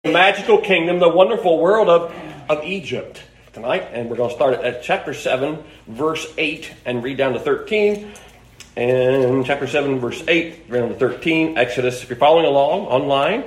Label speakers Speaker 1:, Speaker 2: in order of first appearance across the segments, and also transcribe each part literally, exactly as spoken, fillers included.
Speaker 1: Magical kingdom, the wonderful world of, of Egypt tonight. And we're going to start at chapter seven, verse eight, and read down to thirteen. And chapter seven, verse eight, read down to thirteen, Exodus. If you're following along online,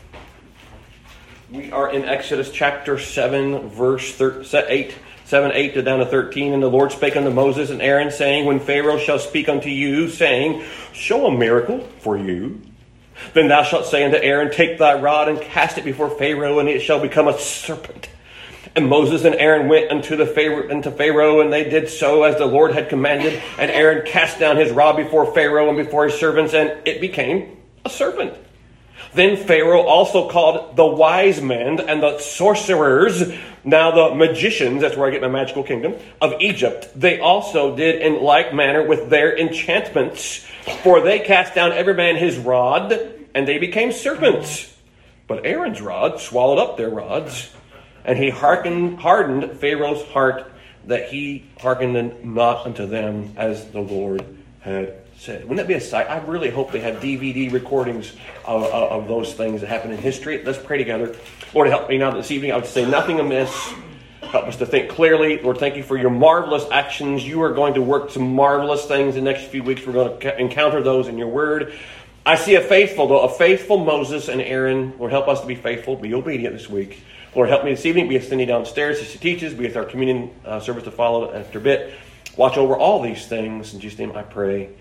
Speaker 1: we are in Exodus chapter seven, verse thir- eight, seven, eight to down to thirteen. And the Lord spake unto Moses and Aaron, saying, When Pharaoh shall speak unto you, saying, Show a miracle for you, then thou shalt say unto Aaron, Take thy rod and cast it before Pharaoh, and it shall become a serpent. And Moses and Aaron went unto the Pharaoh, unto Pharaoh, and they did so as the Lord had commanded. And Aaron cast down his rod before Pharaoh and before his servants, and it became a serpent. Then Pharaoh also called the wise men and the sorcerers, now the magicians, that's where I get my magical kingdom, of Egypt. They also did in like manner with their enchantments. For they cast down every man his rod, and they became serpents. But Aaron's rod swallowed up their rods, and he hearkened, hardened Pharaoh's heart, that he hearkened not unto them as the Lord had said. Wouldn't that be a sight? I really hope they have D V D recordings of, of, of those things that happen in history. Let's pray together. Lord, help me now this evening. I would say nothing amiss. Help us to think clearly. Lord, thank you for your marvelous actions. You are going to work some marvelous things in the next few weeks. We're going to encounter those in your word. I see a faithful, though, a faithful Moses and Aaron. Lord, help us to be faithful, be obedient this week. Lord, help me this evening. Be with Cindy downstairs as she teaches. Be with our communion uh, service to follow after a bit. Watch over all these things. In Jesus' name I pray.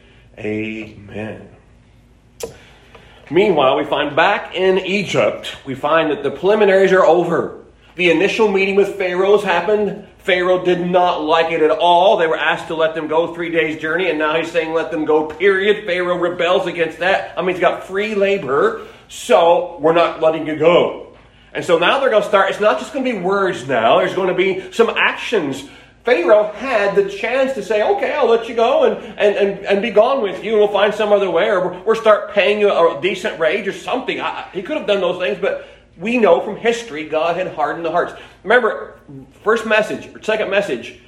Speaker 1: Amen. Meanwhile, we find back in Egypt, we find that the preliminaries are over. The initial meeting with Pharaoh has happened. Pharaoh did not like it at all. They were asked to let them go three days' journey, and now he's saying let them go, period. Pharaoh rebels against that. I mean, he's got free labor, so we're not letting you go. And so now they're going to start. It's not just going to be words now. There's going to be some actions. Pharaoh had the chance to say, okay, I'll let you go and, and, and, and be gone with you, and we'll find some other way, or we'll start paying you a decent wage or something. I, he could have done those things, but we know from history God had hardened the hearts. Remember, first message, or second message,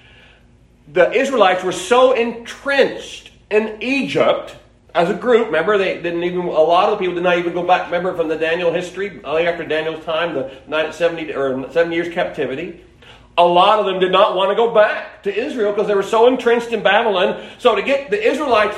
Speaker 1: the Israelites were so entrenched in Egypt as a group. Remember, they didn't even, a lot of the people did not even go back. Remember from the Daniel history, after Daniel's time, the seventy or seven years captivity. A lot of them did not want to go back to Israel because they were so entrenched in Babylon. So to get the Israelites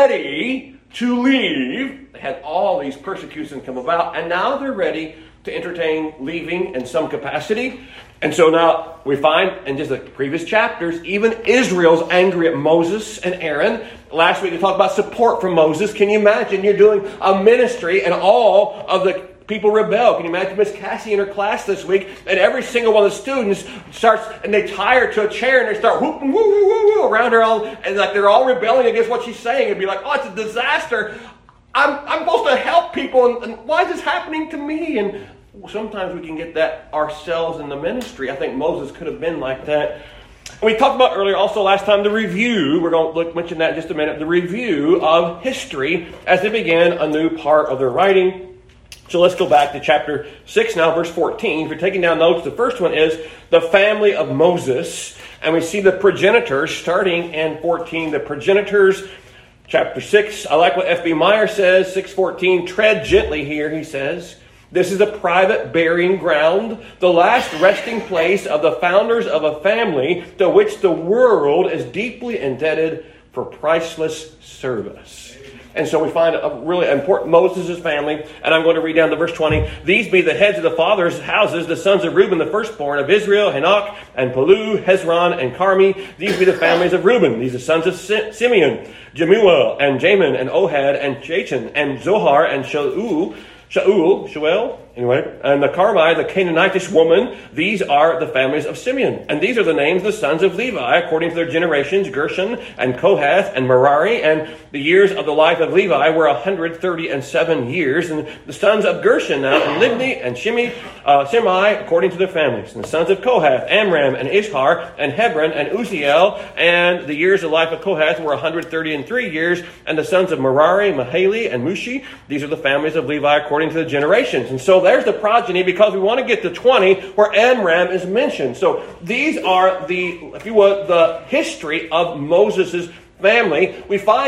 Speaker 1: ready to leave, they had all these persecutions come about, and now they're ready to entertain leaving in some capacity. And so now we find in just the previous chapters, even Israel's angry at Moses and Aaron. Last week we talked about support from Moses. Can you imagine you're doing a ministry and all of the people rebel? Can you imagine Miss Cassie in her class this week, and every single one of the students starts, and they tie her to a chair, and they start whooping woo, woo, woo, woo around her, all, and like they're all rebelling against what she's saying, and be like, oh, it's a disaster. I'm I'm supposed to help people, and, and why is this happening to me? And sometimes we can get that ourselves in the ministry. I think Moses could have been like that. And we talked about earlier also last time the review. We're going to look, mention that in just a minute. The review of history as they began a new part of their writing. So let's go back to chapter six now, verse fourteen. If you're taking down notes, the first one is the family of Moses. And we see the progenitors starting in fourteen. The progenitors, chapter six. I like what F B Meyer says, six fourteen. Tread gently here, he says. This is a private burying ground, the last resting place of the founders of a family to which the world is deeply indebted for priceless service. And so we find a really important Moses' family, and I'm going to read down to verse twenty. These be the heads of the fathers' houses, the sons of Reuben, the firstborn of Israel, Hanok, and Palu, Hezron, and Carmi. These be the families of Reuben. These are the sons of Simeon, Jemuel, and Jamin, and Ohad, and Jachin, and Zohar, and Shaul, Shaul, Shuel, anyway, and the Carmi, the Canaanitish woman. These are the families of Simeon. And these are the names of the sons of Levi, according to their generations, Gershon, and Kohath, and Merari. And the years of the life of Levi were one hundred thirty and seven years. And the sons of Gershon now, and Libni, and Shimi, uh, Shimei, according to their families. And the sons of Kohath, Amram, and Ishhar, and Hebron, and Uziel. And the years of the life of Kohath were one hundred thirty and three years. And the sons of Merari, Mahali, and Mushi. These are the families of Levi, according to the generations. And so there's the progeny, because we want to get to twenty where Amram is mentioned. So these are the, if you will, the history of Moses' family. We find that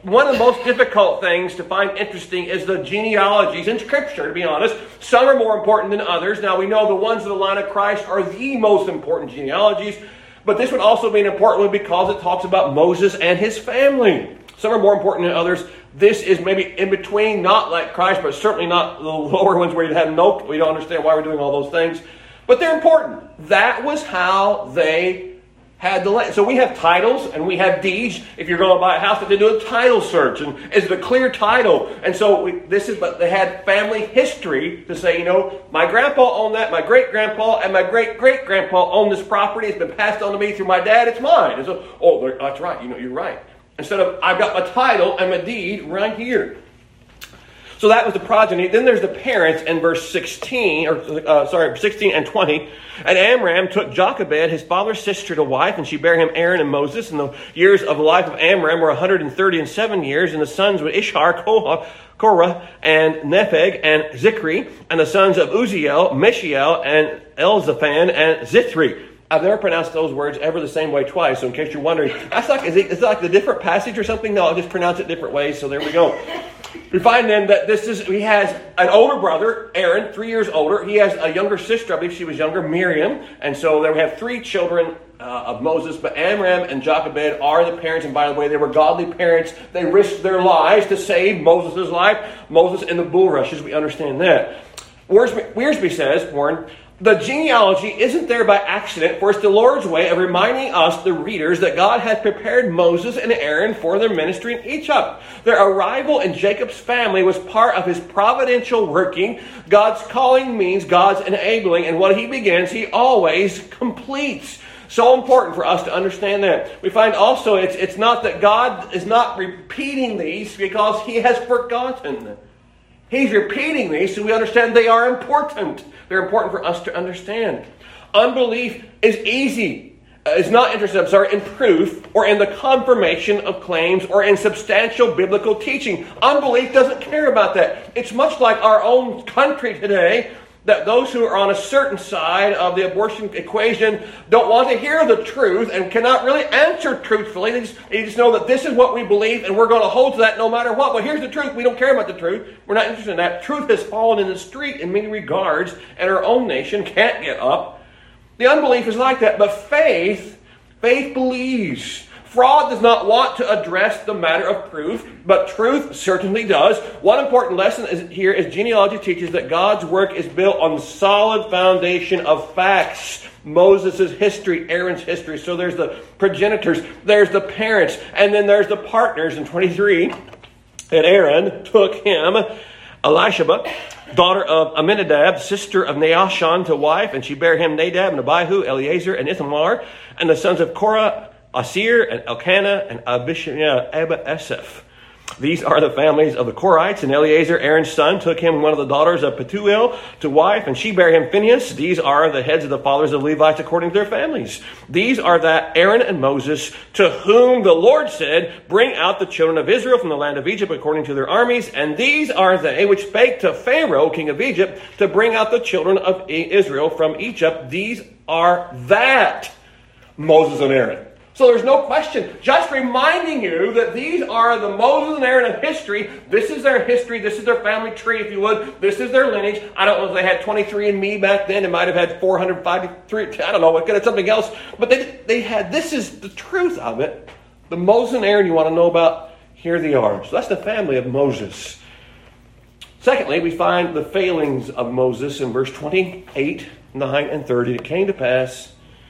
Speaker 1: one of the most difficult things to find interesting is the genealogies in Scripture, to be honest. Some are more important than others. Now, we know the ones in the line of Christ are the most important genealogies, but this would also be an important one because it talks about Moses and his family. Some are more important than others. This is maybe in between, not like Christ, but certainly not the lower ones where you have no, we don't understand why we're doing all those things. But they're important. That was how they had the land. So we have titles and we have deeds. If you're going to buy a house, they do a title search. And is it a clear title? And so we, this is, but they had family history to say, you know, my grandpa owned that, my great-grandpa, and my great-great-grandpa owned this property. It's been passed on to me through my dad. It's mine. And so, oh, that's right. You know, you're right. Instead of, I've got my title and my deed right here. So that was the progeny. Then there's the parents in verse sixteen, or uh, sorry, sixteen and twenty. And Amram took Jochebed, his father's sister, to wife, and she bare him Aaron and Moses. And the years of the life of Amram were one hundred thirty and seven years. And the sons were Ishar, Korah, Korah, and Nepheg, and Zikri. And the sons of Uziel, Mishael, and Elzaphan, and Zithri. I've never pronounced those words ever the same way twice. So in case you're wondering, that's like, is it, is it like the different passage or something? No, I'll just pronounce it different ways. So there we go. We find then that this is, he has an older brother, Aaron, three years older. He has a younger sister, I believe she was younger, Miriam. And so there we have three children uh, of Moses. But Amram and Jochebed are the parents. And by the way, they were godly parents. They risked their lives to save Moses' life. Moses in the bulrushes, we understand that. Wiersbe, Wiersbe says, Warren, the genealogy isn't there by accident, for it's the Lord's way of reminding us, the readers, that God had prepared Moses and Aaron for their ministry in Egypt. Their arrival in Jacob's family was part of his providential working. God's calling means God's enabling, and what he begins, he always completes. So important for us to understand that. We find also it's, it's not that God is not repeating these because he has forgotten. He's repeating these so we understand they are important. They're important for us to understand. Unbelief is easy. Uh, is not interested, I'm sorry, in proof or in the confirmation of claims or in substantial biblical teaching. Unbelief doesn't care about that. It's much like our own country today, that those who are on a certain side of the abortion equation don't want to hear the truth and cannot really answer truthfully. They just, they just know that this is what we believe and we're going to hold to that no matter what. Well, here's the truth. We don't care about the truth. We're not interested in that. Truth has fallen in the street in many regards, and our own nation can't get up. The unbelief is like that, but faith, faith believes. Fraud does not want to address the matter of proof, but truth certainly does. One important lesson is here is genealogy teaches that God's work is built on solid foundation of facts. Moses' history, Aaron's history. So there's the progenitors, there's the parents, and then there's the partners in twenty-three. And Aaron took him, Elisheba, daughter of Aminadab, sister of Naashon, to wife, and she bare him Nadab and Abihu, Eleazar, and Ithamar, and the sons of Korah, Asir, and Elkanah, and Abba-Eseph. These are the families of the Korites, and Eleazar, Aaron's son, took him one of the daughters of Pethuel to wife, and she bare him Phinehas. These are the heads of the fathers of Levites according to their families. These are that Aaron and Moses, to whom the Lord said, bring out the children of Israel from the land of Egypt according to their armies. And these are they which spake to Pharaoh, king of Egypt, to bring out the children of Israel from Egypt. These are that Moses and Aaron. So there's no question. Just reminding you that these are the Moses and Aaron of history. This is their history. This is their family tree, if you would. This is their lineage. I don't know if they had twenty-three and me back then. It might have had four hundred fifty-three. I don't know. It could have something else. But they, they had, this is the truth of it. The Moses and Aaron you want to know about, here they are. So that's the family of Moses. Secondly, we find the failings of Moses in verse twenty-eight, nine, and thirty. It came to pass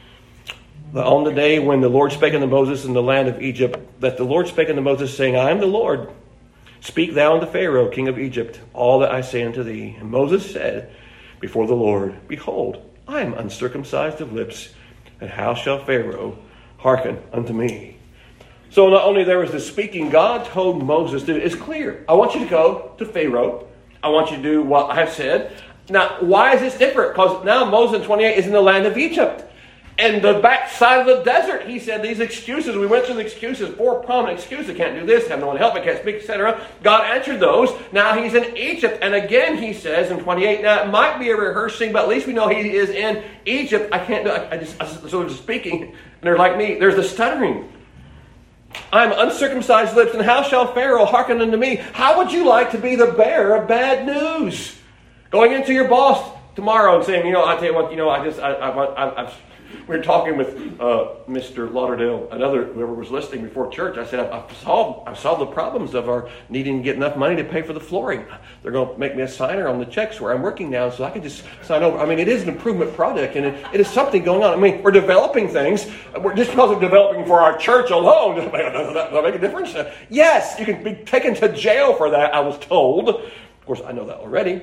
Speaker 1: on the day when the Lord spake unto Moses in the land of Egypt, that the Lord spake unto Moses, saying, I am the Lord. Speak thou unto Pharaoh, king of Egypt, all that I say unto thee. And Moses said before the Lord, Behold, I am uncircumcised of lips, and how shall Pharaoh hearken unto me? So not only there was the speaking, God told Moses, to, it's clear. I want you to go to Pharaoh. I want you to do what I have said. Now, why is this different? Because now Moses in twenty-eight is in the land of Egypt. And the backside of the desert, he said these excuses. We went through the excuses, four prominent excuses. I can't do this, have no one help, I can't speak, et cetera. God answered those. Now he's in Egypt. And again, he says in twenty-eight, now it might be a rehearsing, but at least we know he is in Egypt. I can't do it. I just, I just sort of speaking, and they're like me. There's the stuttering. I am uncircumcised lips, and how shall Pharaoh hearken unto me? How would you like to be the bearer of bad news? Going into your boss tomorrow and saying, you know, I tell you what, you know, I just, I, I, I, I we were talking with uh, Mister Lauderdale, another whoever was listening before church. I said, I've, I've solved, I've solved the problems of our needing to get enough money to pay for the flooring. They're going to make me a signer on the checks where I'm working now, so I can just sign over. I mean, it is an improvement project, and it, it is something going on. I mean, we're developing things. We're just because of developing for our church alone, does that, that make a difference? Uh, yes, you can be taken to jail for that, I was told. Of course, I know that already.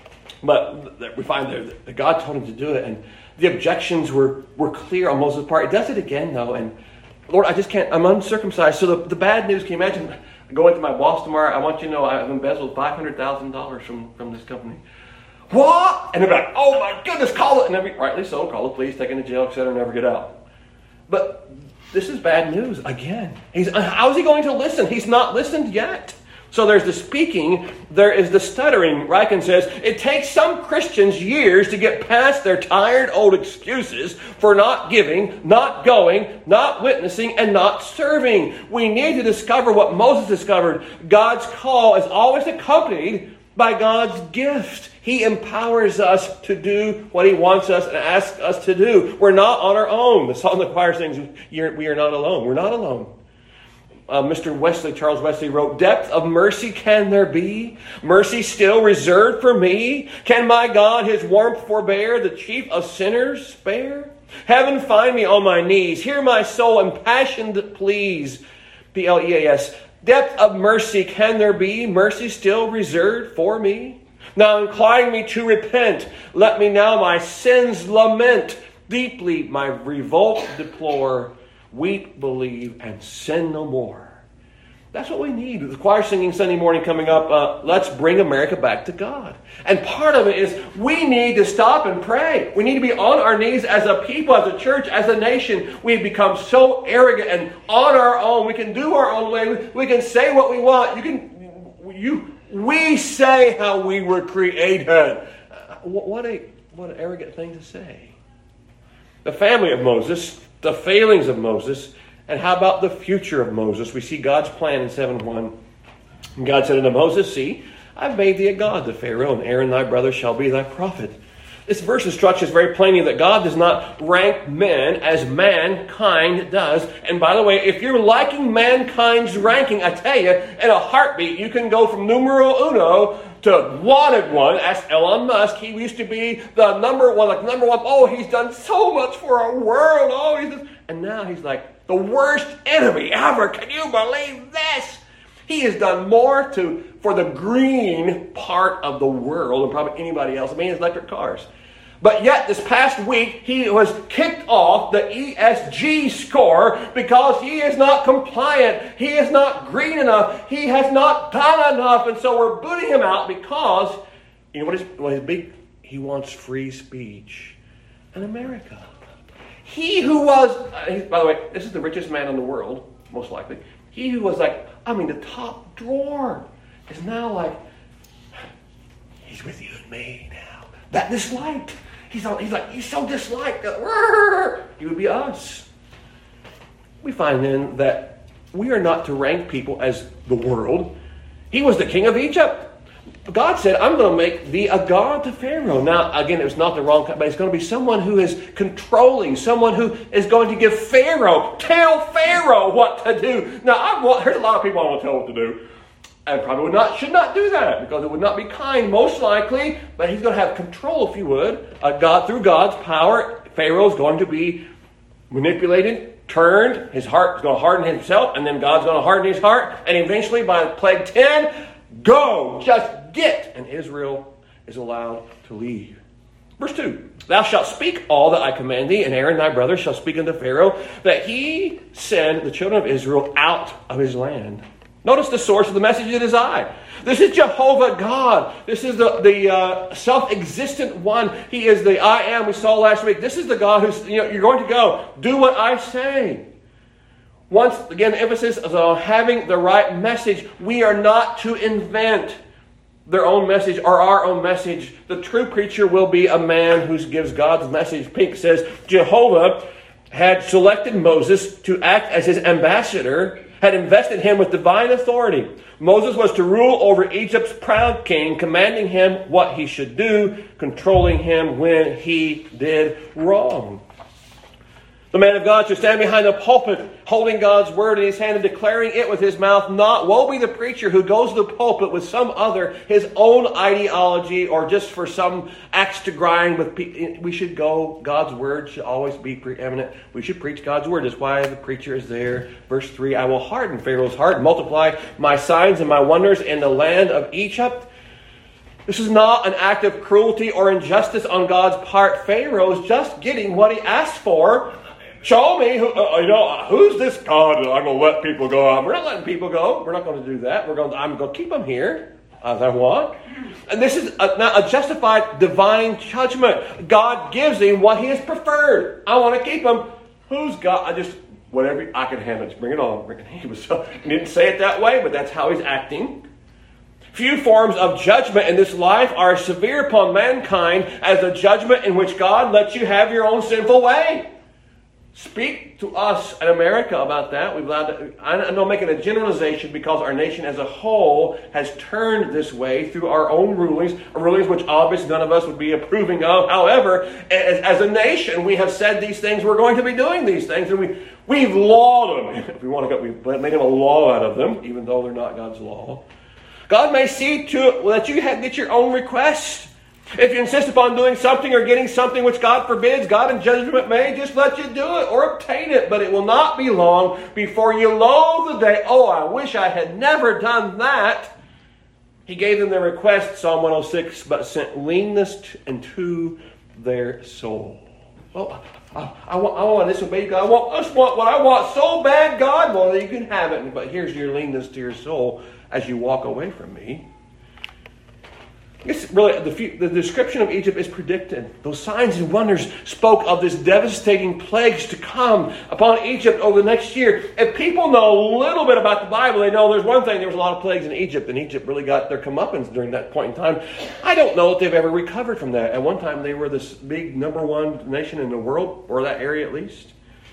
Speaker 1: But we find that God told him to do it, and the objections were, were clear on Moses' part. He does it again, though, and Lord, I just can't, I'm uncircumcised. So the, the bad news, can you imagine going to my boss tomorrow? I want you to know I've embezzled five hundred thousand dollars from, from this company. What? And they're like, oh my goodness, call it. And they'll be, rightly so, call the police, take him to jail, et cetera, never get out. But this is bad news again. He's, how is he going to listen? He's not listened yet. So there's the speaking, there is the stuttering. Ryken says, it takes some Christians years to get past their tired old excuses for not giving, not going, not witnessing, and not serving. We need to discover what Moses discovered. God's call is always accompanied by God's gift. He empowers us to do what he wants us and asks us to do. We're not on our own. The song the choir sings, we are not alone. We're not alone. Uh, Mister Wesley, Charles Wesley wrote, depth of mercy can there be? Mercy still reserved for me? Can my God his warmth forbear, the chief of sinners spare? Heaven find me on my knees, hear my soul impassioned please. P L E A S. Depth of mercy can there be? Mercy still reserved for me? Now incline me to repent. Let me now my sins lament. Deeply my revolt deplore. Weep, believe, and sin no more. That's what we need. The choir singing Sunday morning coming up, uh, let's bring America back to God. And part of it is we need to stop and pray. We need to be on our knees as a people, as a church, as a nation. We've become so arrogant and on our own. We can do our own way. We can say what we want. You can, you, we say how we were created. Uh, what a, what an arrogant thing to say. The family of Moses, the failings of Moses, and how about the future of Moses? We see God's plan in seven one. And God said unto Moses, see, I've made thee a god to Pharaoh, and Aaron thy brother shall be thy prophet. This verse instructs us very plainly that God does not rank men as mankind does. And by the way, if you're liking mankind's ranking, I tell you, in a heartbeat, you can go from numero uno to wanted one. Ask Elon Musk. He used to be the number one, like number one. Oh, he's done so much for our world. Oh, he's just... And now he's like the worst enemy ever. Can you believe this? He has done more to for the green part of the world than probably anybody else. I mean, his electric cars. But yet, this past week, he was kicked off the E S G score because he is not compliant. He is not green enough. He has not done enough. And so we're booting him out because, you know what his, what his big, he wants free speech in America. He who was, uh, by the way, this is the richest man in the world, most likely. He who was like, I mean, the top drawer is now like, he's with you and me now. That disliked. He's, all, he's like, he's so disliked. He would be us. We find then that we are not to rank people as the world. He was the king of Egypt. God said, I'm going to make thee a god to Pharaoh. Now, again, it was not the wrong, but it's going to be someone who is controlling, someone who is going to give Pharaoh, tell Pharaoh what to do. Now, I want, there's a lot of people I want to tell what to do. And probably would not, should not do that because it would not be kind, most likely. But he's going to have control, if you would. Uh, God, through God's power, Pharaoh's going to be manipulated, turned. His heart is going to harden himself, and then God's going to harden his heart. And eventually, by plague ten, go, just get. And Israel is allowed to leave. Verse two, thou shalt speak all that I command thee, and Aaron thy brother shall speak unto Pharaoh, that he send the children of Israel out of his land. Notice the source of the message it is I. This is Jehovah God. This is the, the uh, self-existent one. He is the I am we saw last week. This is the God who's, you know, you're going to go. Do what I say. Once again, the emphasis is on having the right message. We are not to invent their own message or our own message. The true preacher will be a man who gives God's message. Pink says, Jehovah had selected Moses to act as his ambassador, had invested him with divine authority. Moses was to rule over Egypt's proud king, commanding him what he should do, controlling him when he did wrong. The man of God should stand behind the pulpit, holding God's word in his hand and declaring it with his mouth. Not woe be the preacher who goes to the pulpit with some other, his own ideology, or just for some axe to grind with people. We should go, God's word should always be preeminent. We should preach God's word. That's why the preacher is there. Verse three, I will harden Pharaoh's heart, multiply my signs and my wonders in the land of Egypt. This is not an act of cruelty or injustice on God's part. Pharaoh's just getting what he asked for. Show me, who, uh, you know, who's this God that I'm going to let people go out? We're not letting people go. We're not going to do that. We're going. To, I'm going to keep them here as I want. And this is a, now a justified divine judgment. God gives him what he has preferred. I want to keep him. Who's God? I just, whatever, I can handle it. Just bring it on. Bring it. He, was, he didn't say it that way, but that's how he's acting. Few forms of judgment in this life are as severe upon mankind as the judgment in which God lets you have your own sinful way. Speak to us in America about that. We've allowed to, I know making a generalization because our nation as a whole has turned this way through our own rulings, rulings which obviously none of us would be approving of. However, as, as a nation, we have said these things. We're going to be doing these things, and we we've lawed them. If we want to go, we've made them a law out of them, even though they're not God's law. God may see to it that you have, get your own requests. If you insist upon doing something or getting something which God forbids, God in judgment may just let you do it or obtain it. But it will not be long before you loathe the day, oh, I wish I had never done that. He gave them their request, Psalm one oh six, but sent leanness into their soul. Well, I, I, want, I want to disobey God. I want, I just want what I want so bad, God. Well, you can have it. But here's your leanness to your soul as you walk away from me. It's really the, the description of Egypt is predicted. Those signs and wonders spoke of this devastating plagues to come upon Egypt over the next year. If people know a little bit about the Bible, they know there's one thing, there was a lot of plagues in Egypt, and Egypt really got their comeuppance during that point in time. I don't know if they've ever recovered from that. At one time, they were this big number one nation in the world, or that area at least.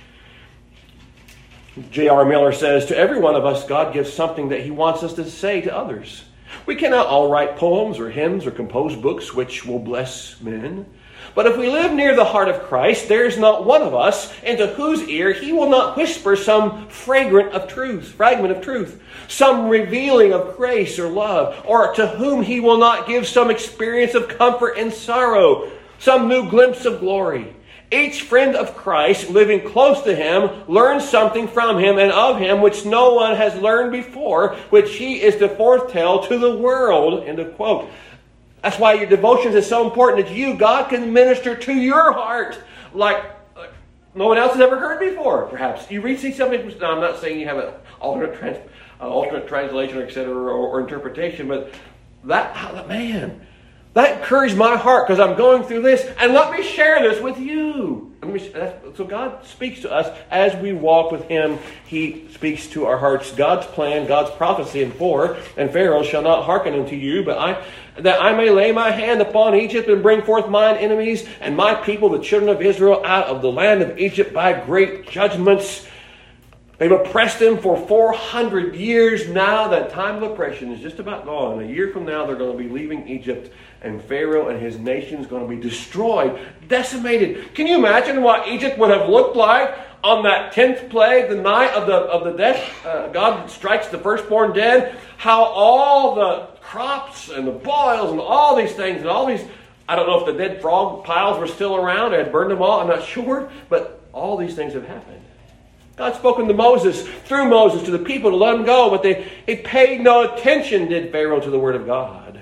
Speaker 1: J R Miller says, to every one of us, God gives something that he wants us to say to others. We cannot all write poems or hymns or compose books which will bless men. But if we live near the heart of Christ, there is not one of us into whose ear he will not whisper some fragrant of truth, fragment of truth, some revealing of grace or love, or to whom he will not give some experience of comfort and sorrow, some new glimpse of glory. Each friend of Christ living close to him learns something from him and of him which no one has learned before, which he is to foretell to the world. End of quote. That's why your devotions is so important that you, God, can minister to your heart like, like no one else has ever heard before, perhaps. You read see something, no, I'm not saying you have an alternate, trans, uh, alternate translation, et cetera, or, or interpretation, but that, man... that encouraged my heart because I'm going through this. And let me share this with you. Let me, so God speaks to us as we walk with him. He speaks to our hearts. God's plan, God's prophecy in four. And Pharaoh shall not hearken unto you, but I, that I may lay my hand upon Egypt and bring forth mine enemies and my people, the children of Israel, out of the land of Egypt by great judgments. They've oppressed them for four hundred years now. That time of oppression is just about gone. A year from now, they're going to be leaving Egypt, and Pharaoh and his nation is going to be destroyed, decimated. Can you imagine what Egypt would have looked like on that tenth plague, the night of the of the death? Uh, God strikes the firstborn dead. How all the crops and the boils and all these things and all these, I don't know if the dead frog piles were still around. They had burned them all. I'm not sure. But all these things have happened. God spoken to Moses, through Moses, to the people to let them go, but they, they paid no attention, did Pharaoh, to the word of God.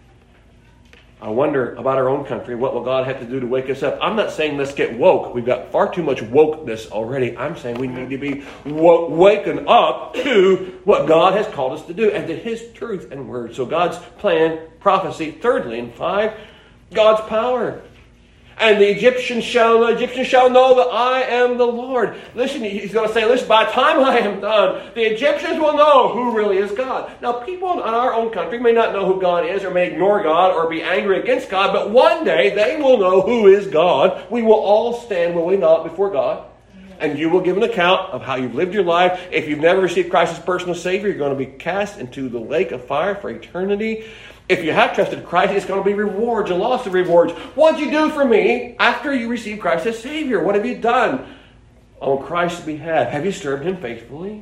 Speaker 1: I wonder about our own country, what will God have to do to wake us up? I'm not saying let's get woke. We've got far too much wokeness already. I'm saying we need to be wo- waken up to what God has called us to do and to his truth and word. So God's plan, prophecy. Thirdly, and five, God's power. And the Egyptians shall, the Egyptians shall know that I am the Lord. Listen, he's going to say, listen, by the time I am done, the Egyptians will know who really is God. Now, people in our own country may not know who God is or may ignore God or be angry against God, but one day they will know who is God. We will all stand, will we not, before God? and you will give an account of how you've lived your life. If you've never received Christ as personal Savior, you're going to be cast into the lake of fire for eternity. If you have trusted Christ, it's going to be rewards, a loss of rewards. What did you do for me after you received Christ as Savior? What have you done on Christ's behalf? Have you served Him faithfully?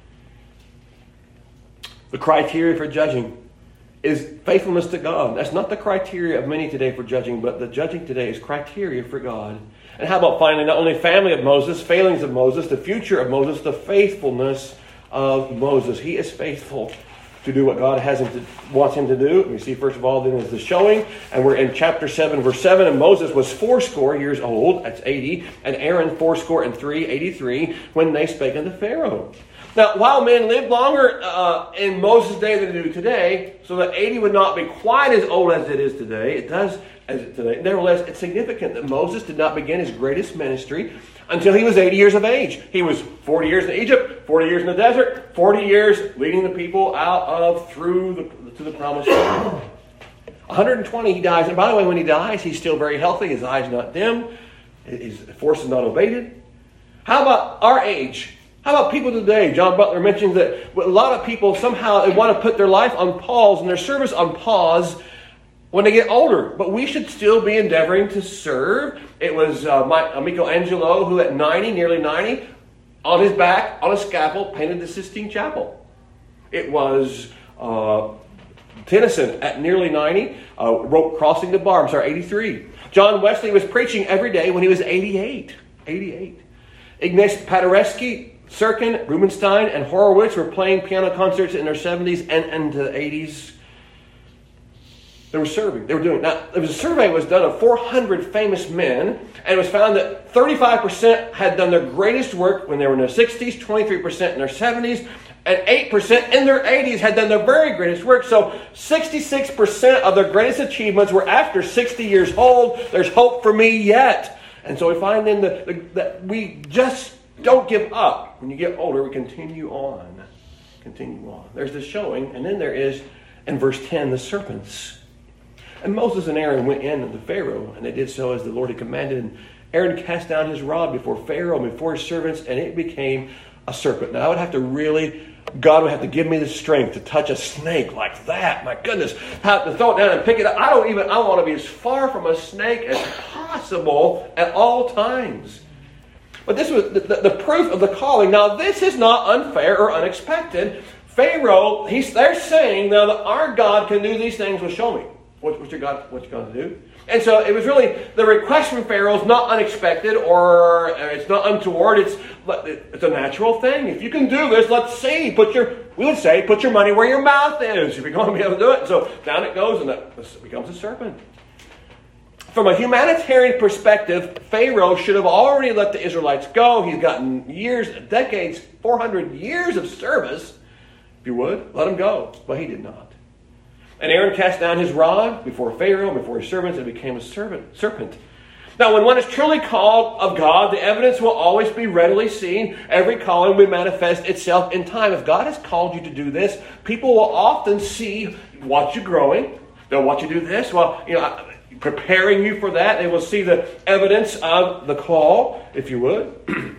Speaker 1: The criteria for judging is faithfulness to God. That's not the criteria of many today for judging, but the judging today is criteria for God. And how about finally, not only family of Moses, failings of Moses, the future of Moses, the faithfulness of Moses. He is faithful to do what God has him to, wants him to do. We see, first of all, then is the showing. And we're in chapter seven, verse seven. And Moses was fourscore years old, that's eighty, and Aaron fourscore and three, eighty-three, when they spake unto Pharaoh. Now, while men lived longer uh, in Moses' day than they do today, so that eighty would not be quite as old as it is today, it does as it today. Nevertheless, it's significant that Moses did not begin his greatest ministry until he was eighty years of age. He was forty years in Egypt, forty years in the desert, forty years leading the people out of, through the, to the promised land. one hundred twenty, he dies. And by the way, when he dies, he's still very healthy. His eyes not dim. His force is not abated. How about our age? How about people today? John Butler mentions that a lot of people somehow they want to put their life on pause and their service on pause when they get older. But we should still be endeavoring to serve. It was uh, Michelangelo who at ninety, nearly ninety, on his back, on a scaffold, painted the Sistine Chapel. It was uh, Tennyson at nearly ninety, uh, wrote Crossing the Bar, I'm sorry, eighty-three. John Wesley was preaching every day when he was eighty-eight. eighty-eight. Ignatius Paderewski, Sirkin, Rubinstein, and Horowitz were playing piano concerts in their seventies and into the eighties. They were serving. They were doing. Now, there was a survey that was done of four hundred famous men, and it was found that thirty-five percent had done their greatest work when they were in their sixties, twenty-three percent in their seventies, and eight percent in their eighties had done their very greatest work. So sixty-six percent of their greatest achievements were after sixty years old. There's hope for me yet. And so we find then that, the, that we just don't give up. When you get older, we continue on. Continue on. There's the showing, and then there is, in verse ten, the serpents. And Moses and Aaron went in to Pharaoh, and they did so as the Lord had commanded. And Aaron cast down his rod before Pharaoh and before his servants, and it became a serpent. Now, I would have to really, God would have to give me the strength to touch a snake like that. My goodness. Have to throw it down and pick it up. I don't even, I want to be as far from a snake as possible at all times. But this was the, the, the proof of the calling. Now, this is not unfair or unexpected. Pharaoh, he's, they're saying now that our God can do these things. Well, show me. What, what's your God, what you going to do? And so it was really, the request from Pharaoh is not unexpected or it's not untoward. It's, it's a natural thing. If you can do this, let's see. Put your, we would say, put your money where your mouth is if you're going to be able to do it. So down it goes and it becomes a serpent. From a humanitarian perspective, Pharaoh should have already let the Israelites go. He's gotten years, decades, four hundred years of service. If you would, let him go. But he did not. And Aaron cast down his rod before Pharaoh, before his servants, and became a serpent. serpent. Now, when one is truly called of God, the evidence will always be readily seen. Every calling will manifest itself in time. If God has called you to do this, people will often see watch you growing. They'll watch you do this. Well, you know, preparing you for that. They will see the evidence of the call, if you would.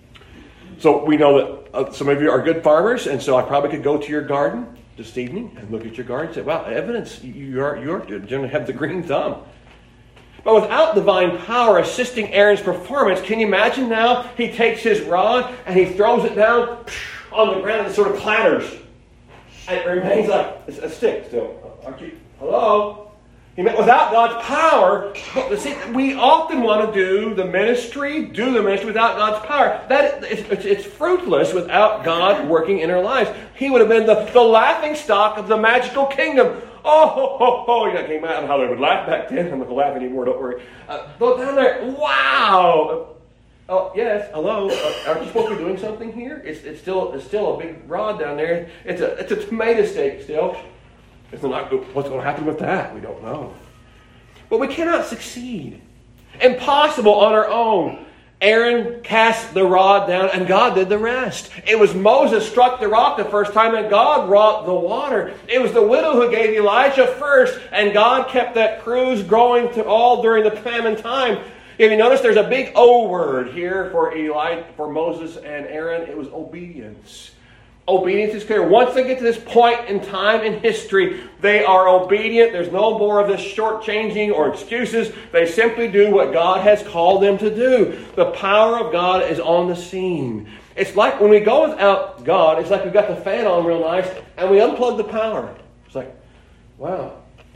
Speaker 1: So we know that uh, some of you are good farmers, and so I probably could go to your garden this evening and look at your garden and say, wow, evidence, you are, you are generally have the green thumb. But without divine power assisting Aaron's performance, can you imagine now he takes his rod and he throws it down on the ground and it sort of clatters. And it remains like it's a stick still. Aren't you? Hello? He meant without God's power. But see, we often want to do the ministry, do the ministry without God's power. That it's, it's fruitless without God working in our lives. He would have been the, the laughing stock of the magical kingdom. Oh, ho, ho, ho. You know, came out and how they would laugh back then. I'm not going to laugh anymore, don't worry. Uh, go down there. Wow. Oh, yes. Hello. Uh, aren't you supposed to be doing something here? It's, it's still it's still a big rod down there. It's a, it's a tomato steak still. It's not, what's going to happen with that? We don't know. But we cannot succeed. Impossible on our own. Aaron cast the rod down and God did the rest. It was Moses struck the rock the first time and God wrought the water. It was the widow who gave Elijah first and God kept that cruse growing to all during the famine time. If you notice, there's a big O word here for Eli, for Moses and Aaron. It was obedience. Obedience is clear. Once they get to this point in time in history, they are obedient. There's no more of this shortchanging or excuses. They simply do what God has called them to do. The power of God is on the scene. It's like when we go without God, it's like we've got the fan on real nice and we unplug the power. It's like, wow.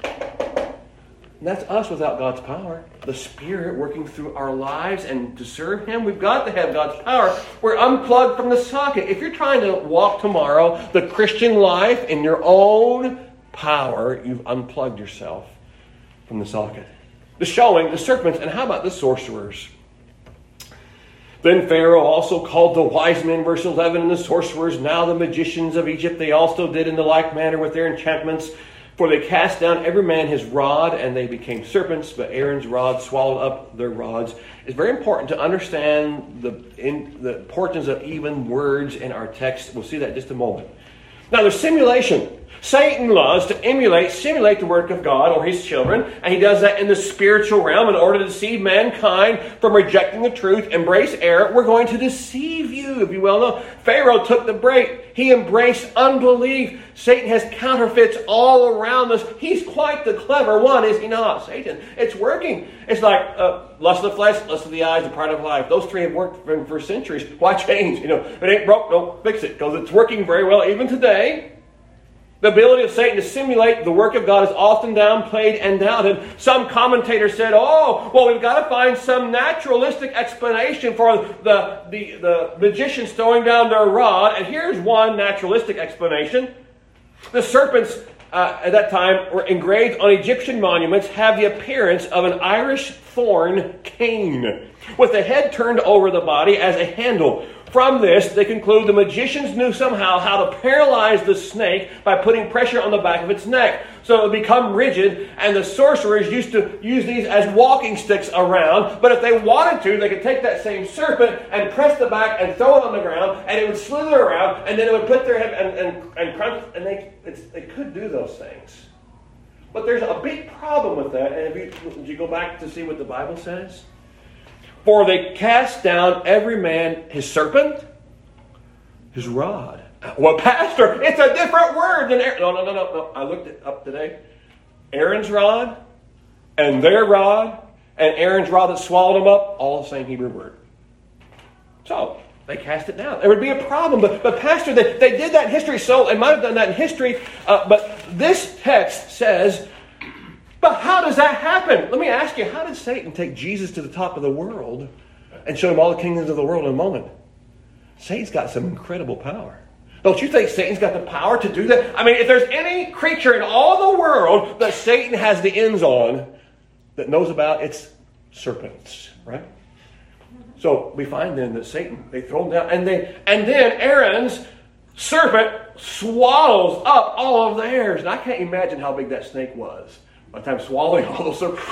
Speaker 1: And that's us without God's power. The Spirit working through our lives and to serve Him. We've got to have God's power. We're unplugged from the socket. If you're trying to walk tomorrow, the Christian life in your own power, you've unplugged yourself from the socket. The showing, the serpents, and how about the sorcerers? Then Pharaoh also called the wise men, verse eleven, and the sorcerers, now the magicians of Egypt. They also did in the like manner with their enchantments. For they cast down every man his rod, and they became serpents, but Aaron's rod swallowed up their rods. It's very important to understand the, in, the importance of even words in our text. We'll see that in just a moment. Now, there's simulation. Satan loves to emulate, simulate the work of God or His children, and he does that in the spiritual realm in order to deceive mankind from rejecting the truth, embrace error. We're going to deceive you, if you well know. Pharaoh took the bait. He embraced unbelief. Satan has counterfeits all around us. He's quite the clever one, is he not, Satan? It's working. It's like uh, lust of the flesh, lust of the eyes, and pride of life. Those three have worked for, for centuries. Why change? You know, if it ain't broke, don't fix it, because it's working very well even today. The ability of Satan to simulate the work of God is often downplayed and doubted. Some commentators said, oh, well, we've got to find some naturalistic explanation for the, the, the magicians throwing down their rod. And here's one naturalistic explanation. The serpents uh, at that time were engraved on Egyptian monuments, have the appearance of an Irish thorn cane, with the head turned over the body as a handle. From this, they conclude the magicians knew somehow how to paralyze the snake by putting pressure on the back of its neck. So it would become rigid, and the sorcerers used to use these as walking sticks around. But if they wanted to, they could take that same serpent and press the back and throw it on the ground, and it would slither around, and then it would put their head and, and, and crunch, and they, it's, they could do those things. But there's a big problem with that, and if you, if you go back to see what the Bible says, for they cast down every man his serpent, his rod. Well, Pastor, it's a different word than Aaron. No, no, no, no, no. I looked it up today. Aaron's rod and their rod and Aaron's rod that swallowed them up, all the same Hebrew word. So they cast it down. There would be a problem. But, but Pastor, they, they did that in history. So they might have done that in history. Uh, but this text says, but how does that happen? Let me ask you, how did Satan take Jesus to the top of the world and show him all the kingdoms of the world in a moment? Satan's got some incredible power. Don't you think Satan's got the power to do that? I mean, if there's any creature in all the world that Satan has the ends on that knows about, it's serpents, right? So we find then that Satan, they throw him down, and they, and then Aaron's serpent swallows up all of theirs. And I can't imagine how big that snake was. By the time swallowing all those serpents,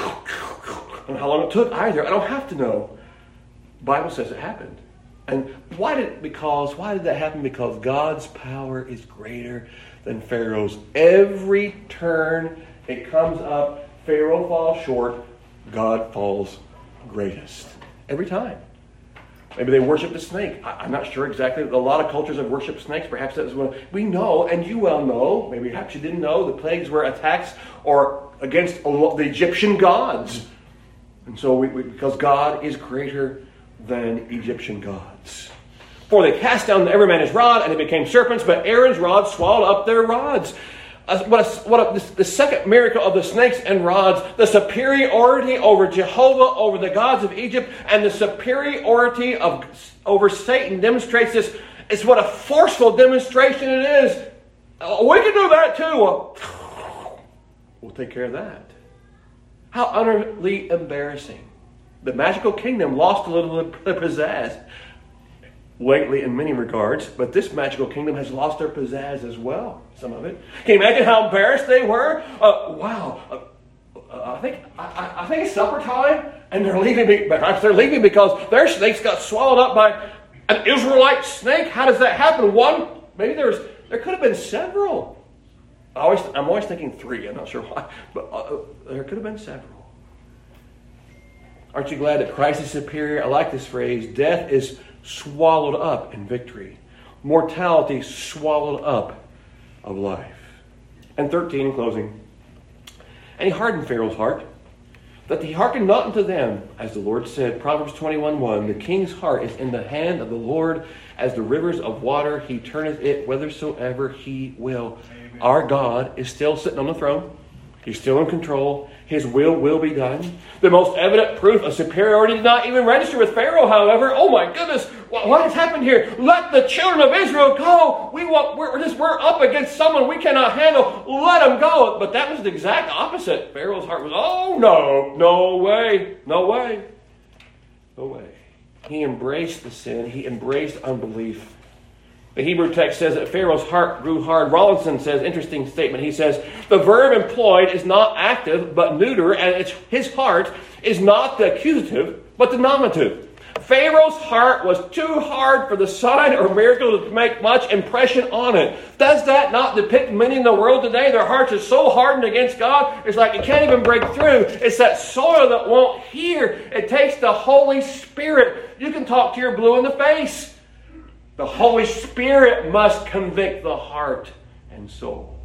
Speaker 1: and how long it took either. I don't have to know. The Bible says it happened. And why did because why did that happen? Because God's power is greater than Pharaoh's. Every turn it comes up, Pharaoh falls short, God falls greatest. Every time. Maybe they worship the snake. I'm not sure exactly. A lot of cultures have worshipped snakes. Perhaps that was one. We know, and you well know, maybe perhaps you didn't know, the plagues were attacks or against the Egyptian gods. And so, we, we, because God is greater than Egyptian gods. For they cast down every man his rod, and they became serpents, but Aaron's rod swallowed up their rods. Uh, what a, what a, this, the second miracle of the snakes and rods, the superiority over Jehovah, over the gods of Egypt, and the superiority of over Satan demonstrates this. It's what a forceful demonstration it is. Uh, we can do that too. Well, we'll take care of that. How utterly embarrassing. The magical kingdom lost a little of the pizzazz lately in many regards, but this magical kingdom has lost their pizzazz as well, some of it. Can you imagine how embarrassed they were? Uh, wow, uh, uh, I think I, I think it's supper time, and they're leaving me. Perhaps they're leaving because their snakes got swallowed up by an Israelite snake. How does that happen? One, maybe there's there could have been several. I always, I'm always thinking three. I'm not sure why, but uh, there could have been several. Aren't you glad that Christ is superior? I like this phrase. Death is swallowed up in victory. Mortality swallowed up of life. And thirteen, in closing. And he hardened Pharaoh's heart, that he hearkened not unto them, as the Lord said. Proverbs twenty-one one. The king's heart is in the hand of the Lord, as the rivers of water. He turneth it whithersoever he will. Amen. Our God is still sitting on the throne. He's still in control. His will will be done. The most evident proof of superiority did not even register with Pharaoh, however. Oh my goodness, what has happened here? Let the children of Israel go. We want, we're, just, we're up against someone we cannot handle. Let them go. But that was the exact opposite. Pharaoh's heart was, oh no, no way, no way, no way. He embraced the sin. He embraced unbelief. The Hebrew text says that Pharaoh's heart grew hard. Rawlinson says, interesting statement. He says, the verb employed is not active, but neuter, and it's, his heart is not the accusative, but the nominative. Pharaoh's heart was too hard for the sign or miracle to make much impression on it. Does that not depict many in the world today? Their hearts are so hardened against God, it's like it can't even break through. It's that soil that won't hear. It takes the Holy Spirit. You can talk to your blue in the face. The Holy Spirit must convict the heart and soul.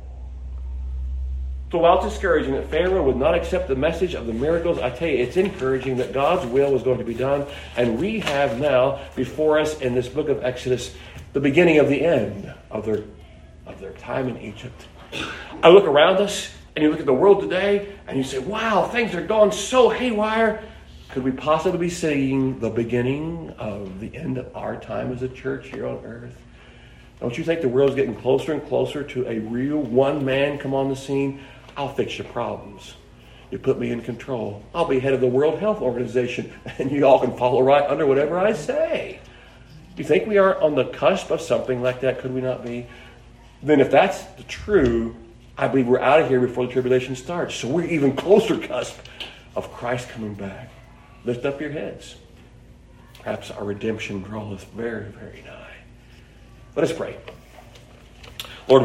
Speaker 1: So while it's discouraging that Pharaoh would not accept the message of the miracles, I tell you, it's encouraging that God's will was going to be done. And we have now before us in this book of Exodus the beginning of the end of their, of their time in Egypt. I look around us and you look at the world today and you say, wow, things are going so haywire. Could we possibly be seeing the beginning of the end of our time as a church here on earth? Don't you think the world's getting closer and closer to a real one man come on the scene? I'll fix your problems. You put me in control. I'll be head of the World Health Organization, and you all can follow right under whatever I say. You think we are on the cusp of something like that? Could we not be? Then if that's the true, I believe we're out of here before the tribulation starts. So we're even closer cusp of Christ coming back. Lift up your heads. Perhaps our redemption draweth very, very nigh. Let us pray.